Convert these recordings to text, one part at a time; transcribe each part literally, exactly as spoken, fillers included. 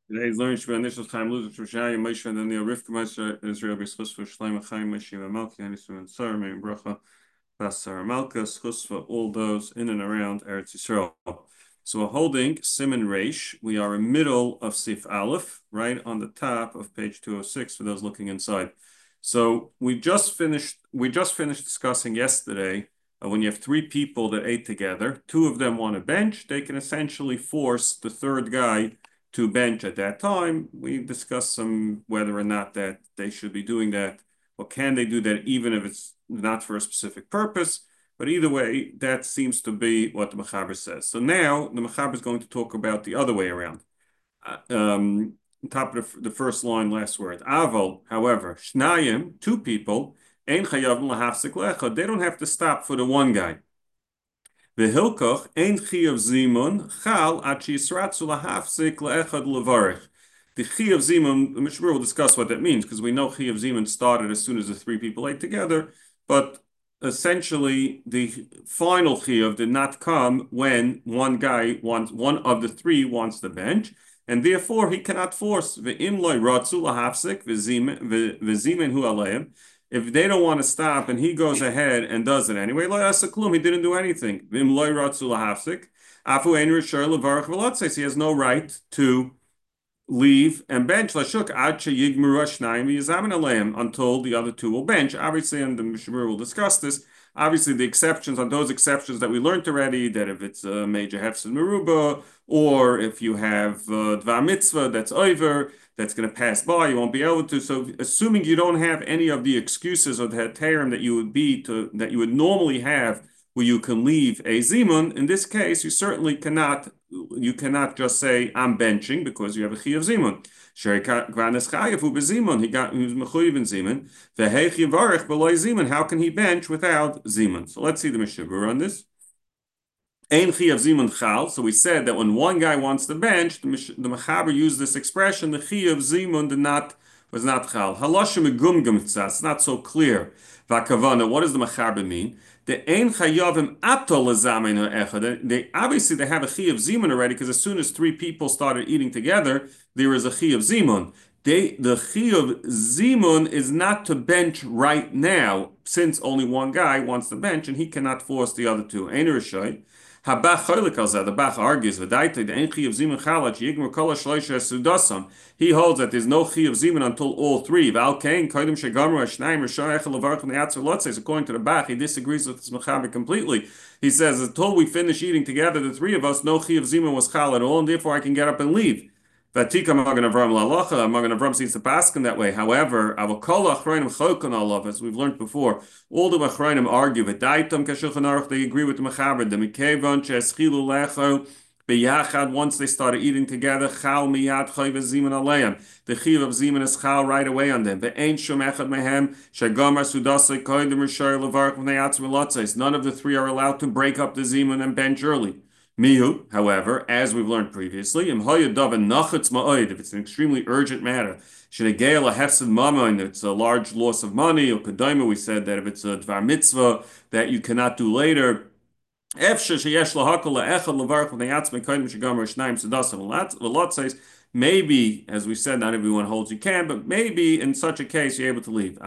Today's learning should be initial time losing to Shai Moshe and then the Rivka Moshe Israel B'schus for Shlomo Chaim Moshe Malki and Yisrael and Sarah Meir Bracha Basar Malka Schus for all those in and around Eretz Yisrael. So we're holding Simon Reish. We are in middle of Sif Aleph, right on the top of page two oh six for those looking inside. So we just finished we just finished discussing yesterday uh, when you have three people that ate together, two of them want a bench, they can essentially force the third guy to bench at that time. We discussed some whether or not that they should be doing that, or can they do that even if it's not for a specific purpose. But either way, that seems to be what the Mechaber says. So now the Mechaber is going to talk about the other way around. Uh, um, top of the, the first line, last word. Aval, however, Shnayim, two people, Ein Chayavim Lahafsik Lecha, they don't have to stop for the one guy. The Hilkoch ein chiyuv zimun chal at shisratzu lahafsik leechad levarich. The chiyuv zimun, the Mishnah will discuss what that means because we know chiyuv zimun started as soon as the three people ate together, but essentially the final chiyuv did not come when one guy wants one of the three wants the bench, and therefore he cannot force ve'im loy ratzu lahafsik ve'zimen hu aleim. If they don't want to stop and he goes ahead and does it anyway, he didn't do anything. He has no right to leave and bench until the other two will bench. Obviously, and the Mishnah will discuss this. Obviously, the exceptions on those exceptions that we learned already, that if it's a major hefsed meruba, or if you have uh, dvar mitzvah that's over, that's going to pass by, you won't be able to. So, assuming you don't have any of the excuses or the heterim that you would be to that you would normally have, where you can leave a zimun, in this case, you certainly cannot. You cannot just say I'm benching because you have a chi of zimun. He got he was mechuyev in zimun. V'heich yivarech b'loy zimun. How can he bench without zimun? So let's see the Mishnah on this. Ein chi of zimun chal. So we said that when one guy wants to bench, the, the Mechaber used this expression. The chi of zimun did not was not chal. Halashim megumgum tzas. It's not so clear. Vakavana. What does the Mechaber mean? The ein chayavim atol lezamen echad. They obviously they have a chi of zimun already because as soon as three people started eating together, there is a chi of zimun. They, the chi of zimun is not to bench right now, since only one guy wants to bench and he cannot force the other two. Ein rishoy. Habach cholik al zeh. The Bach argues v'daita the ein chi of zimun chalat yigmur kol shloisha sudasam. He holds that there's no chi of zimun until all three. Val kain kodim shegamru hashnayim rishon echel levarach ne'atzer lotzes. According to the Bach, he disagrees with this Mechaber completely. He says until we finish eating together, the three of us, no chi of zimun was chal at all, and therefore I can get up and leave. Vatika Magen Avram Lalacha, Magen Avram seems to pass in that way. However, Avokol Achronim Chokon Olav, as we've learned before, all the Achronim argue that Daitam Kashulchan Aruch, they agree with the Mechaber, the Mikevon Cheschilu Lecho, Beyachad, once they started eating together, Chal Miyad Chayv Ziman Aleim. The Chiv of Ziman is Chal right away on them. Ve'ein Shum Echad Mehem, Shagomar Sudasa Koidim Rishar Levarch V'nei Atzmi. None of the three are allowed to break up the Ziman and bench early. Mihu, however, as we've learned previously, if it's an extremely urgent matter, it's a large loss of money, or Kedaima, we said that if it's a dvar mitzvah that you cannot do later, maybe, as we said, not everyone holds you can, but maybe in such a case you're able to leave.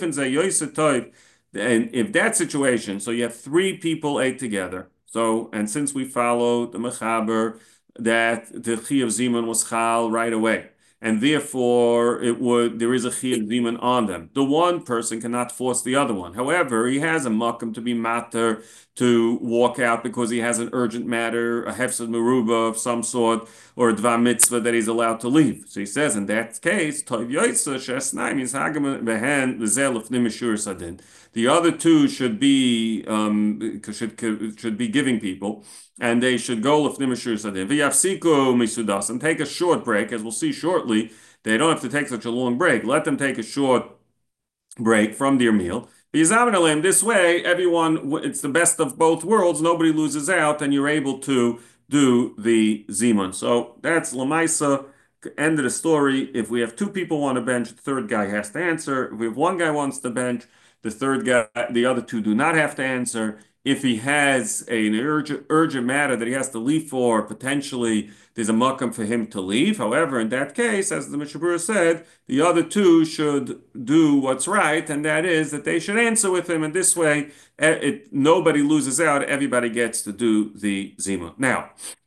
And if that situation, so you have three people ate together, so, and since we follow the Mechaber that the Chi of Zimun was Chal right away, and therefore it would there is a Chi of Zimun on them. The one person cannot force the other one. However, he has a Makam to be matter to walk out because he has an urgent matter, a Hefsed Meruba of some sort, or a Dvar Mitzvah that he's allowed to leave. So he says in that case, Toiv Yoitza Shesnai means Hagam Behen Lezel of Nimishur Sadin. The other two should be um, should should be giving people, and they should go lefnim sadin. V'yafsiku misudas and take a short break, as we'll see shortly. They don't have to take such a long break. Let them take a short break from their meal. This way, everyone, it's the best of both worlds. Nobody loses out, and you're able to do the zimun. So that's lamaisa. End of the story. If we have two people on a bench, the third guy has to answer. If we have one guy wants to bench, the third guy, the other two do not have to answer. If he has an urgent, urgent matter that he has to leave for, potentially there's a makam for him to leave. However, in that case, as the Mishnah Berurah said, the other two should do what's right, and that is that they should answer with him. And this way, it, it, nobody loses out. Everybody gets to do the zima. Now,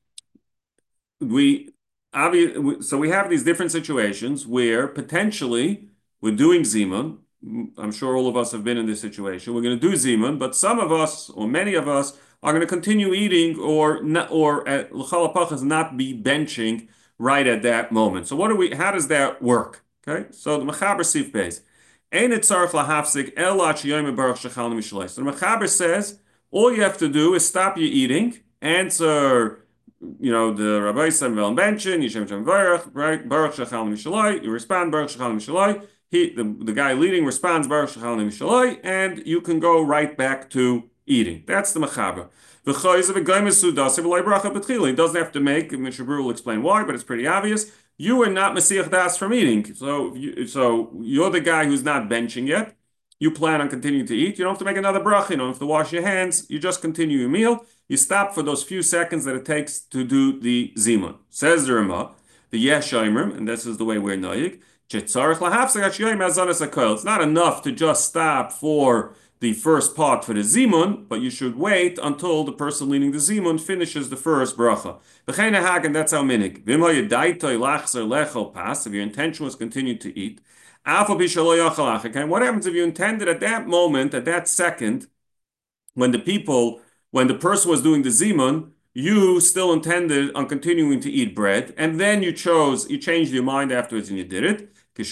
we obviously, so we have these different situations where potentially we're doing zimun. I'm sure all of us have been in this situation. We're going to do zimun, but some of us, or many of us, are going to continue eating, or not, or at l'chal hapachas not be benching right at that moment. So what do we? How does that work? Okay, so the mechaber sif beis. Ein it tzarich lahafsik el ad sheyom baruch shechalnu mishalei. So the mechaber says all you have to do is stop your eating, answer you know, the Rabbi Samuel Benchin, Yishem Shem Baruch, right? Baruch Shechal Mishalai. You respond Baruch Shechal Mishalai. He, the, the guy leading responds Baruch Shechal Mishalai, and you can go right back to eating. That's the mechaber. He doesn't have to make. Mishnah Berurah will explain why, but it's pretty obvious. You are not Mesiach Das from eating, so you, so you're the guy who's not benching yet. You plan on continuing to eat. You don't have to make another bracha. You don't have to wash your hands. You just continue your meal. You stop for those few seconds that it takes to do the zimun. Says the Rama, the yesh oimrim, and this is the way we're noyig. It's not enough to just stop for the first part for the zimun, but you should wait until the person leading the zimun finishes the first bracha. And that's how minig. If your intention was continue to eat, what happens if you intended at that moment, at that second, when the people, when the person was doing the zimun, you still intended on continuing to eat bread, and then you chose, you changed your mind afterwards and you did it. You,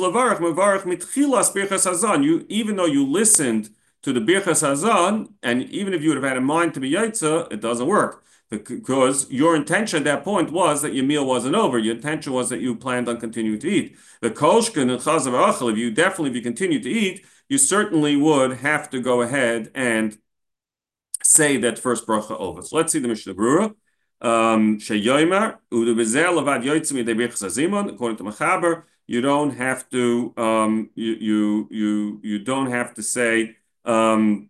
even though you listened to the birchas hazan, and even if you would have had a mind to be yaitza, it doesn't work. Because your intention at that point was that your meal wasn't over. Your intention was that you planned on continuing to eat. The kolshkin and chazav achal, if you definitely, if you continue to eat, you certainly would have to go ahead and say that first bracha over. So let's see the Mishnah Berurah. Sheyomer udu bezer lavad yotzim yedei birchas hazimon. According to Mechaber, you don't have to. Um, you you you you don't have to say. Um,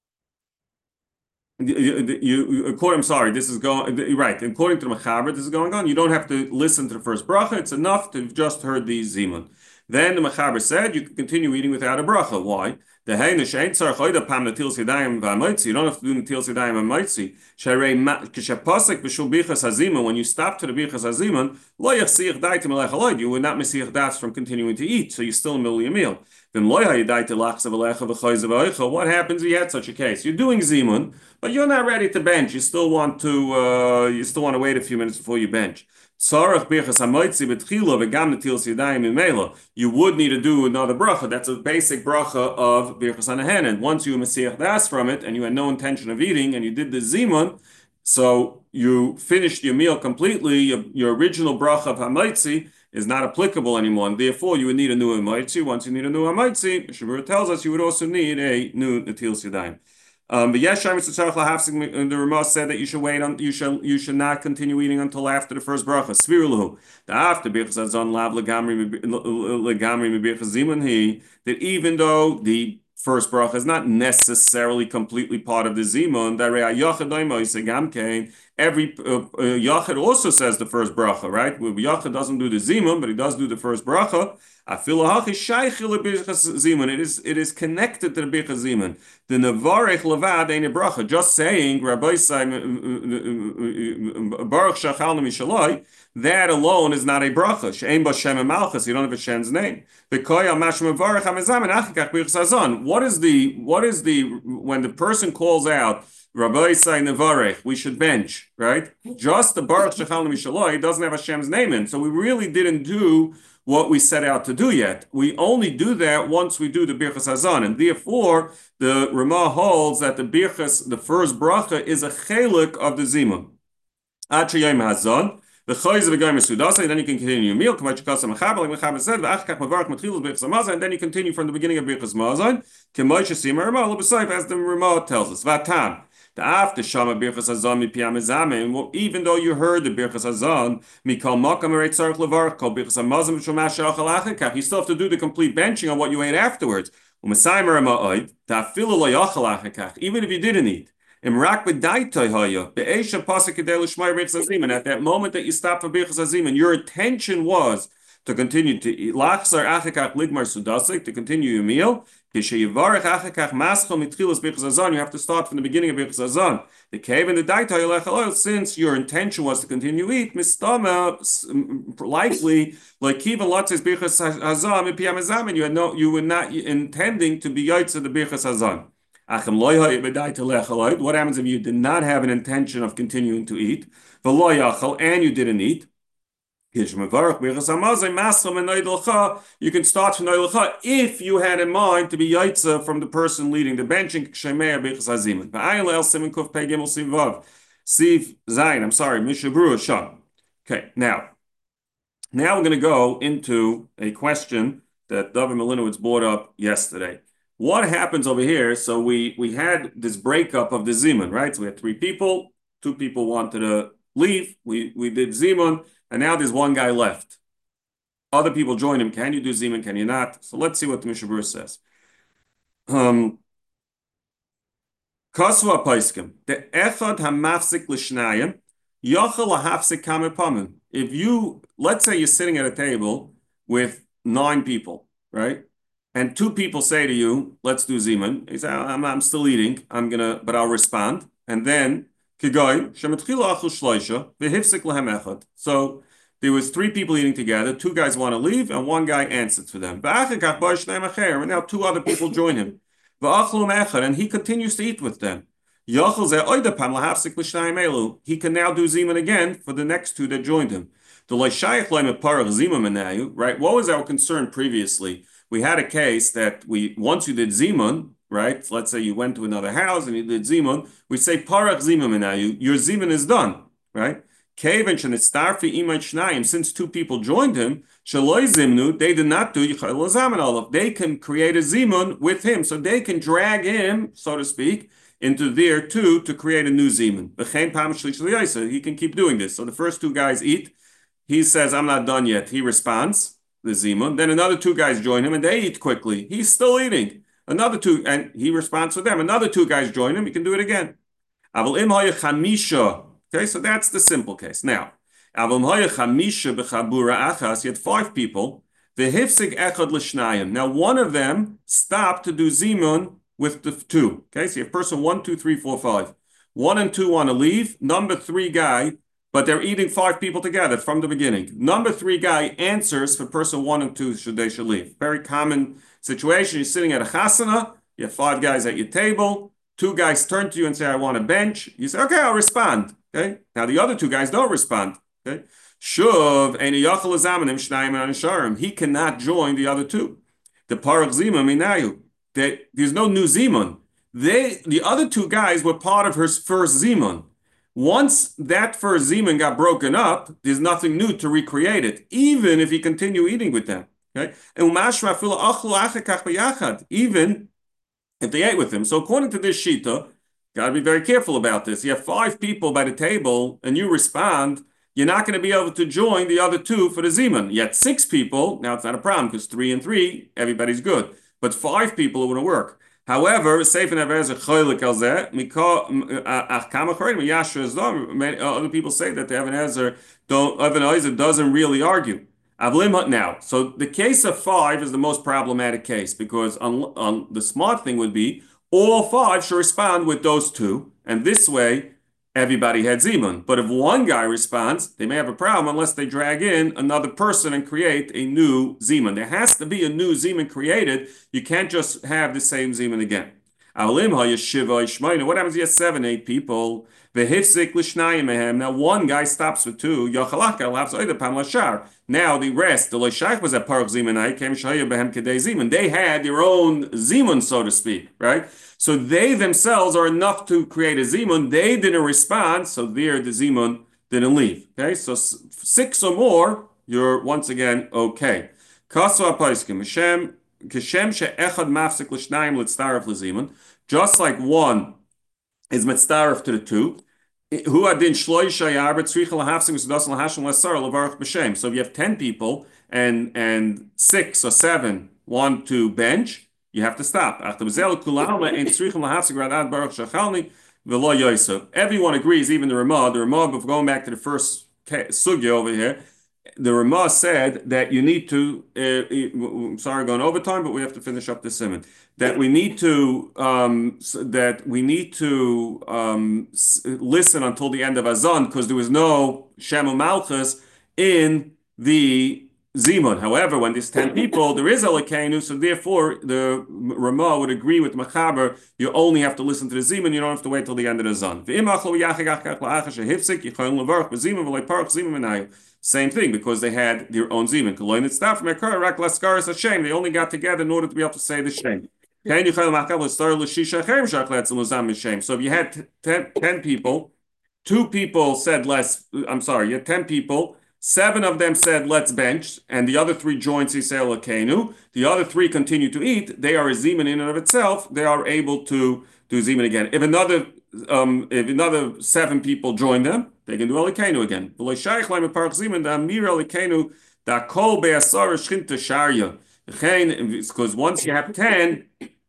You, you, according, I'm sorry, this is going right. According to the Mechaber, this is going on. You don't have to listen to the first bracha. It's enough to have just heard the zimun. Then the Mechaber said you can continue eating without a bracha. Why? The heinish ain't tzarich oida pam netilas yadayim v'amoitzi. You don't have to do netilas yadayim v'amoitzi. Sharei k'shapasek b'shul bichas hazimun. When you stop to the bichas hazimun, lo yachsiach daitim elech aloid. You would not mesiach das from continuing to eat, so you're still in the middle of your meal. What happens if you had such a case? You're doing zimun, but you're not ready to bench. You still want to. Uh, you still want to wait a few minutes before you bench. You would need to do another bracha. That's a basic bracha of birchas hanahen. And once you mesiach das from it, and you had no intention of eating, and you did the zimun, so you finished your meal completely. Your, your original bracha of hamaitzi is not applicable anymore, and therefore you would need a new hamaitzi. Once you need a new hamaitzi, Mishnah Berurah tells us you would also need a new netilas yadayim. Um, but yes, the Rama said that you should wait on, you should you should not continue eating until after the first bracha. Svirulahu, the after birchas hazon lav legamri legamri birchas zimun he, that even though the first bracha is not necessarily completely part of the zimun, every uh, uh, yachid also says the first bracha, right? Yachid doesn't do the zimun, but he does do the first bracha. It is it is connected to the birchas zimun. The nevarech levad ain't a bracha. Just saying Rabbi Baruch Shachal Mishalai, that alone is not a bracha. She'ein ba shem malchus. You don't have a Shem's name. The koyal mashma varech hamizamen achikach birchas hazon. What is the what is the when the person calls out Rabbi Say Nevarech, we should bench, right? Just the Baruch Shechal Mishaloi doesn't have Hashem's name in. So we really didn't do what we set out to do yet. We only do that once we do the Birchas Hazan. And therefore, the Rama holds that the Birchas, the first bracha, is a chelik of the Zimun. Ad Sheyom Hazan. The choiz of a guy mesudasa, and then you can continue your meal. Like Mechaber said, and then you continue from the beginning of Birchas Mazon. As the Rama tells us, Vatam. The after Shama Birchas Hazan mi piyam ezamen. Even though you heard the Birchas Hazan, mikal makam ereit tzarich levar kol Birchas Hamazon v'shomash she'achal achakach. You still have to do the complete benching on what you ate afterwards. U'mesayim Rama oid ta'afilu lo yachal achakach. Even if you didn't eat. Imrak b'daitay haya be'esha pasuk kedei l'shmai b'chas hazim. And at that moment that you stop for b'chas hazim, and your intention was to continue to eat lachzar achekach ligmar sudasik, to continue your meal. Kisheyivarech achekach maschal mitchilas b'chas hazan. You have to start from the beginning of b'chas hazan. The cave and the daitay lechalol. Since your intention was to continue eat, mistama likely like kiva latzes b'chas hazan mipiyam hazam, you had no, you were not intending to be yaitz the b'chas hazan. What happens if you did not have an intention of continuing to eat? And you didn't eat. You can start from Noilacha if you had in mind to be Yaitza from the person leading the benching. Siv Zayin, I'm sorry, Mishabru Shah. Okay, now, now we're going to go into a question that David Malinowitz brought up yesterday. What happens over here? So we we had this breakup of the Zimun, right? So we had three people, two people wanted to leave. We we did Zimun, and now there's one guy left. Other people join him. Can you do Zimun? Can you not? So let's see what the Mishabur says. Um, Kasva Paiskim, the Echad Hamafsik Lishnayim, Yochel Lahafsik Kamepamim. If you, let's say you're sitting at a table with nine people, right? And two people say to you, let's do Zimun. You say, I'm, I'm still eating. I'm going to, but I'll respond. And then, so there was three people eating together. Two guys want to leave, and one guy answered for them. And now two other people join him. And he continues to eat with them. He can now do Zimun again for the next two that joined him. Right? What was our concern previously? We had a case that we once you did Zimun, right? Let's say you went to another house and you did Zimun, we say Parach Zimun Menayu, your Zimun is done, right? Since two people joined him, they did not do They can create a Zimun with him, so they can drag him, so to speak, into there too to create a new Zimun. He can keep doing this. So the first two guys eat. He says, I'm not done yet. He responds, the Zimun. Then another two guys join him and they eat quickly. He's still eating. Another two, and he responds to them. Another two guys join him. He can do it again. Okay, so that's the simple case. Now, you had five people. Now, one of them stopped to do Zimun with the two. Okay, so you have person one, two, three, four, five. One and two want to leave. Number three guy, but they're eating five people together from the beginning. Number three guy answers for person one and two should they should leave. Very common situation. You're sitting at a chasana. You have five guys at your table. Two guys turn to you and say, I want a bench. You say, okay, I'll respond. Okay. Now the other two guys don't respond. Okay. Shuv he cannot join the other two. The parach zimun minayu. There's no new zimun. They the other two guys were part of her first zimun. Once that first Zeman got broken up, there's nothing new to recreate it, even if you continue eating with them. Okay? Even if they ate with him. So according to this Shita, got to be very careful about this. You have five people by the table and you respond, you're not going to be able to join the other two for the Zeman. Yet six people, now it's not a problem because three and three, everybody's good. But five people, it wouldn't work. However, Seif and Aver is a cholik al zeh. Other people say that the Even Ezer doesn't really argue. Now, so the case of five is the most problematic case because on, on the smart thing would be all five should respond with those two, and this way everybody had Zimun. But if one guy responds, they may have a problem unless they drag in another person and create a new Zimun. There has to be a new Zimun created. You can't just have the same Zimun again. What happens if you have seven, eight people? Now one guy stops with two. Now the rest, the Loishach was at Parach Zimunai, came Shaya Behem Kedei Zimun. They had their own Zimun, so to speak, right? So they themselves are enough to create a Zimun. They didn't respond, so there the Zimun didn't leave. Okay, so six or more, you're once again okay. Kasva Paiskim, Hashem, Kishem she'echad mafsik l'shnayim l'tzaref l'zimun, just like one is mitzaref to the two. Who adin shloisha yarber tzricha lahafsik v'sudas lahashim l'sar levarach b'shem. So if you have ten people and and six or seven want to bench, you have to stop. After b'zel kulala and tzricha lahafsik radad baruch shachalni v'lo yosef. Everyone agrees, even the Ramah. The Ramah, if going back to the first sugya over here, the Ramah said that you need to. Uh, I'm sorry, going over time, but we have to finish up the simon. That we need to. Um, that we need to um, listen until the end of Azan because there was no Shem Malchus in the Zimun. However, when there's ten people, there is Elokeinu, so therefore the Ramah would agree with Machaber. You only have to listen to the Zimun, you don't have to wait till the end of the Zan. Same thing, because they had their own Zimun. They only got together in order to be able to say the Shem. So if you had ten, ten people, two people said less, I'm sorry, you had ten people. Seven of them said, let's bench, and the other three joined Sisel Akenu. The other three continue to eat. They are a Zeman in and of itself. They are able to do Zeman again. If another um, if another seven people join them, they can do Elikenu again. Because once you have ten,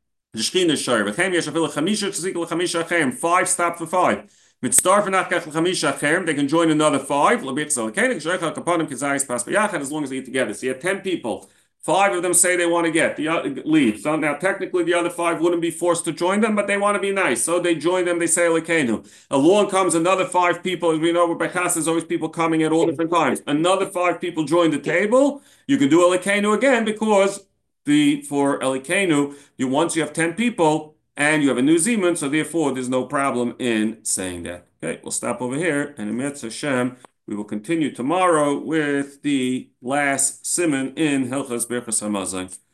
five stop for five. Mit star nach Chamisha Cherem, they can join another five. As long as they eat together. So you have ten people. Five of them say they want to get the other, leave. So now technically the other five wouldn't be forced to join them, but they want to be nice. So they join them, they say Lekenu. Along comes another five people. As we know, with Bechas, there's always people coming at all different times. Another five people join the table. You can do Lekenu again because the for Elikenu, you once you have ten people and you have a new Zeman, so therefore there's no problem in saying that. Okay, we'll stop over here, and in Mitzvah Hashem, we will continue tomorrow with the last Siman in Hilchas Birchas Hamazon.